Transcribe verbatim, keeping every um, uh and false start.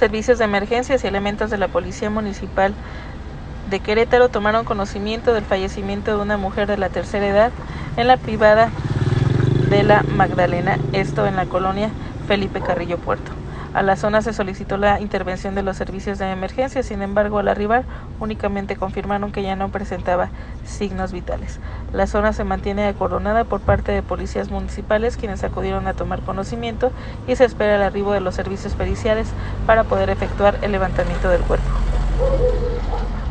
servicios de emergencias y elementos de la Policía Municipal de Querétaro tomaron conocimiento del fallecimiento de una mujer de la tercera edad en la privada de la Magdalena, esto en la colonia Felipe Carrillo Puerto. A la zona se solicitó la intervención de los servicios de emergencia, sin embargo, al arribar únicamente confirmaron que ya no presentaba signos vitales. La zona se mantiene acordonada por parte de policías municipales, quienes acudieron a tomar conocimiento, y se espera el arribo de los servicios periciales para poder efectuar el levantamiento del cuerpo.